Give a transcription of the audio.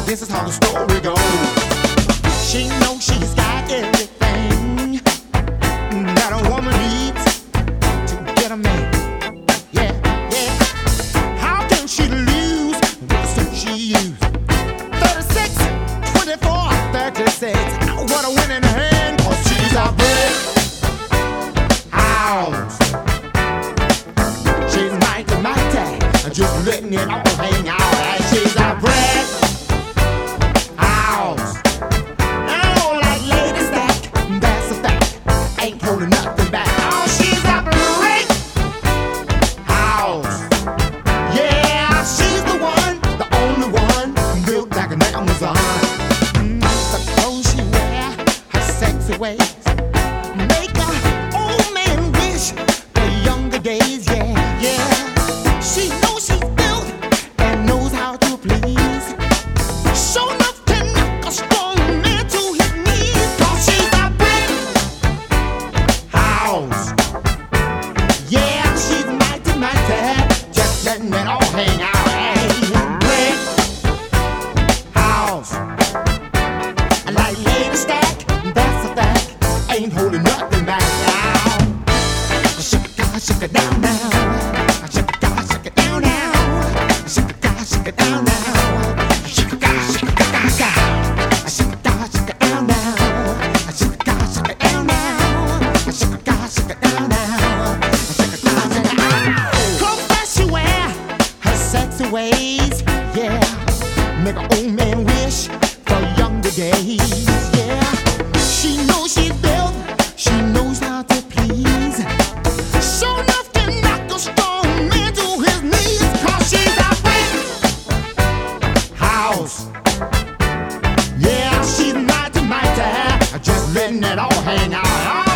This is how the story goes. She knows she's got everything that a woman needs to get a man. Yeah, yeah. How can she lose with the suit she used? 36, 24, 36. What a winning hand, 'cause she's a brick house. She's mighty, just letting it all hang out. And she's a brick house. Oh, like Lady Stack, that's a fact. Ain't holding nothing back. Oh, she's a brick house. Yeah, she's the one, the only one, built like an Amazon. The clothes she wear, her sexy ways, make a old man wish for younger days. Yeah, yeah. She knows she's built and knows how to please. Sure enough can knock a strong man to his knees. 'Cause she's a brick house. Yeah, she's mighty, just letting it all hang out. Hey, brick house. Like Lady Stack, that's a fact. Ain't holding nothing back now. Shake it down now. Shake it down now. Shake it down now. Shake it down now. Shake it down now. Shake it down now. Shake it down now. Clothes that she wear, her sexy ways, yeah, make an old man wish for younger days. Yeah, she knows she's built, she knows how to please. Sure enough can knock a strong man to his knees. 'Cause she's a brick house. Yeah, she's mighty, just letting it all hang out.